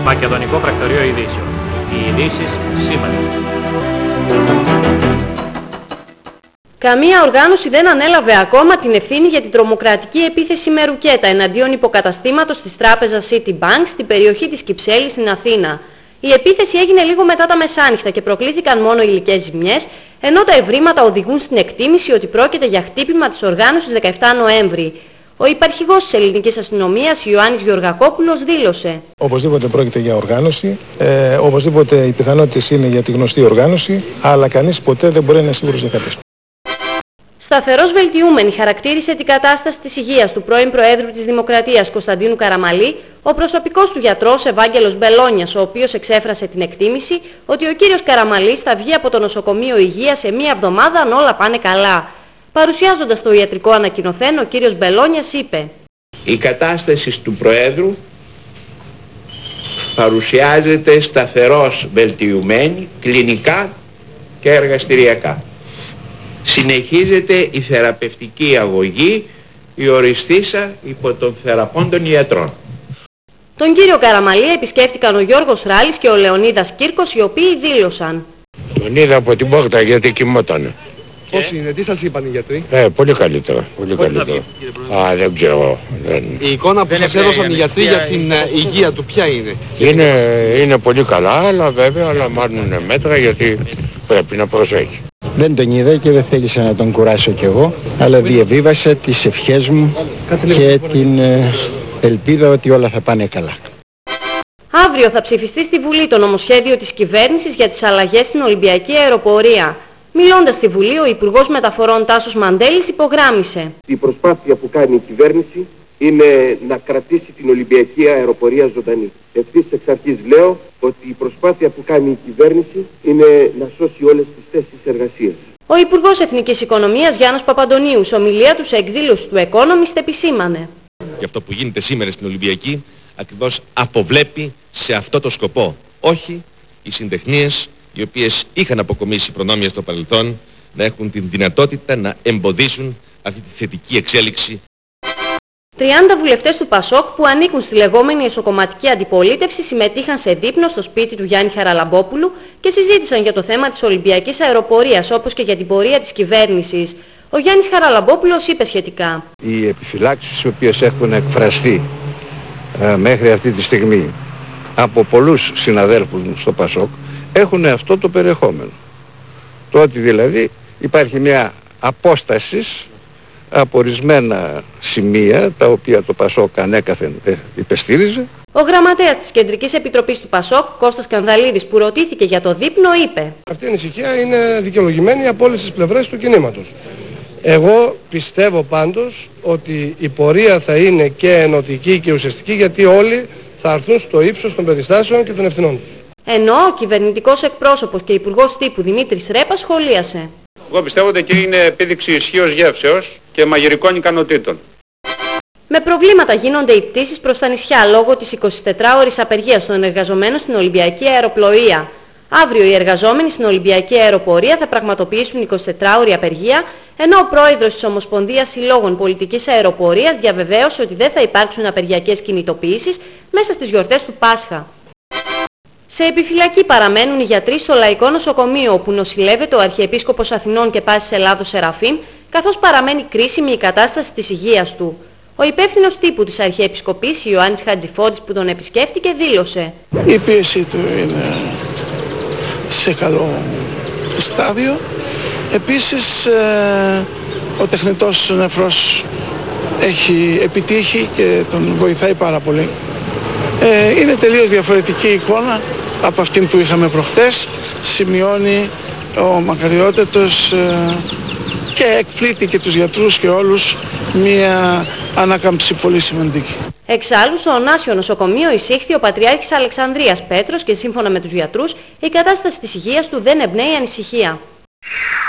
Μακεδονικό Πρακτορείο Ειδήσεων. Οι ειδήσεις σήμερα. Καμία οργάνωση δεν ανέλαβε ακόμα την ευθύνη για την τρομοκρατική επίθεση με ρουκέτα εναντίον υποκαταστήματος της τράπεζας Citibank στην περιοχή της Κυψέλης στην Αθήνα. Η επίθεση έγινε λίγο μετά τα μεσάνυχτα και προκλήθηκαν μόνο υλικές ζημιές, ενώ τα ευρήματα οδηγούν στην εκτίμηση ότι πρόκειται για χτύπημα της οργάνωσης 17 Νοέμβρη. Ο υπαρχηγός της ελληνικής αστυνομίας, Ιωάννης Γεωργακόπουλος, δήλωσε: Οπωσδήποτε πρόκειται για οργάνωση, οπωσδήποτε οι πιθανότητες είναι για τη γνωστή οργάνωση, αλλά κανείς ποτέ δεν μπορεί να είναι σίγουρος για κάτι. Σταθερός βελτιούμενη χαρακτήρισε την κατάσταση της υγείας του πρώην Προέδρου της Δημοκρατίας Κωνσταντίνου Καραμαλή, ο προσωπικός του γιατρός Ευάγγελος Μπελόνιας, ο οποίος εξέφρασε την εκτίμηση ότι ο κύριος Καραμαλής θα βγει από το νοσοκομείο υγείας σε μία εβδομάδα αν όλα πάνε καλά. Παρουσιάζοντας το ιατρικό ανακοινωθέν, ο κύριος Μπελόνιας είπε: «Η κατάσταση του Προέδρου παρουσιάζεται σταθερός βελτιωμένη κλινικά και εργαστηριακά. Συνεχίζεται η θεραπευτική αγωγή, η οριστήσα υπό των θεραπώντων ιατρών». Τον κύριο Καραμαλή επισκέφτηκαν ο Γιώργος Ράλης και ο Λεωνίδας Κύρκος, οι οποίοι δήλωσαν: Τον είδα από την πόρτα γιατί κοιμότανε. Πώς είναι, τι σας είπαν οι γιατροί? Πολύ καλύτερα, πολύ καλύτερα. Δεν ξέρω. Η εικόνα που σας έδωσαν οι γιατροί για την υγεία του ποια είναι? Είναι πολύ καλά, αλλά βέβαια λαμβάνουν μέτρα γιατί πρέπει να προσέχει. Δεν τον είδα και δεν θέλησα να τον κουράσω κι εγώ, αλλά διαβίβασα τις ευχές μου και την ελπίδα ότι όλα θα πάνε καλά. Αύριο θα ψηφιστεί στη Βουλή το νομοσχέδιο της κυβέρνησης για τις αλλαγές στην Ολυμπιακή Αεροπορία. Μιλώντας στη Βουλή, ο Υπουργός Μεταφορών Τάσος Μαντέλης υπογράμμισε: Η προσπάθεια που κάνει η κυβέρνηση είναι να κρατήσει την Ολυμπιακή Αεροπορία ζωντανή. Ευθύς εξ αρχής λέω ότι η προσπάθεια που κάνει η κυβέρνηση είναι να σώσει όλες τις θέσεις εργασίας. Ο Υπουργός Εθνικής Οικονομίας Γιάννος Παπαντονίου, σε ομιλία του σε εκδήλωση του Economist, επισήμανε: Και αυτό που γίνεται σήμερα στην Ολυμπιακή ακριβώς αποβλέπει σε αυτό το σκοπό. Όχι οι συντεχνίες οι οποίες είχαν αποκομίσει προνόμια στο παρελθόν να έχουν την δυνατότητα να εμποδίσουν αυτή τη θετική εξέλιξη. 30 βουλευτές του ΠΑΣΟΚ που ανήκουν στη λεγόμενη εσωκομματική αντιπολίτευση συμμετείχαν σε δείπνο στο σπίτι του Γιάννη Χαραλαμπόπουλου και συζήτησαν για το θέμα της Ολυμπιακής Αεροπορίας, όπως και για την πορεία της κυβέρνησης. Ο Γιάννης Χαραλαμπόπουλος είπε σχετικά: Οι επιφυλάξεις οι οποίες έχουν εκφραστεί μέχρι αυτή τη στιγμή από πολλούς συναδέλφους μου στο ΠΑΣΟΚ έχουν αυτό το περιεχόμενο. Το ότι δηλαδή υπάρχει μια απόσταση από ορισμένα σημεία τα οποία το ΠΑΣΟΚ ανέκαθεν υπεστήριζε. Ο γραμματέας της Κεντρικής Επιτροπής του ΠΑΣΟΚ, Κώστας Κανδαλίδης, που ρωτήθηκε για το δείπνο, είπε: Αυτή η ανησυχία είναι δικαιολογημένη από όλες τις πλευρές του κινήματος. Εγώ πιστεύω πάντως ότι η πορεία θα είναι και ενωτική και ουσιαστική, γιατί όλοι θα έρθουν στο ύψος των περιστάσεων και των ευθυνών τους. Ενώ ο κυβερνητικός εκπρόσωπος και υπουργός τύπου Δημήτρης Ρέπας σχολίασε: Εγώ πιστεύω ότι εκεί είναι επίδειξη ισχύως γεύσεως και μαγειρικών ικανοτήτων. Με προβλήματα γίνονται οι πτήσεις προς τα νησιά λόγω της 24ωρης απεργίας των εργαζομένων στην Ολυμπιακή Αεροπλοεία. Αύριο οι εργαζόμενοι στην Ολυμπιακή Αεροπορία θα πραγματοποιήσουν 24ωρη απεργία, ενώ ο πρόεδρος της Ομοσπονδίας Συλλόγων Πολιτικής Αεροπορίας διαβεβαίωσε ότι δεν θα υπάρξουν απεργιακές κινητοποιήσεις μέσα στις γιορτές του Πάσχα. Σε επιφυλακή παραμένουν οι γιατροί στο Λαϊκό Νοσοκομείο, όπου νοσηλεύεται ο Αρχιεπίσκοπος Αθηνών και Πάσης Ελλάδος Σεραφείμ, καθώς παραμένει κρίσιμη η κατάσταση της υγείας του. Ο υπεύθυνος τύπου της Αρχιεπισκοπής, Ιωάννης Χατζηφώτης, που τον επισκέφτηκε, δήλωσε: Η πίεση του είναι σε καλό στάδιο. Επίσης ο τεχνητός νεφρός έχει επιτύχει και τον βοηθάει πάρα πολύ. Είναι τελείως διαφορετική εικόνα από αυτήν που είχαμε προχτές. Σημειώνει ο μακαριότατος και εκπλήττει και τους γιατρούς και όλους μία ανάκαμψη πολύ σημαντική. Εξάλλου, στο Ωνάσιο Νοσοκομείο εισήχθη ο Πατριάρχης Αλεξανδρίας Πέτρος και σύμφωνα με τους γιατρούς η κατάσταση της υγείας του δεν εμπνέει ανησυχία.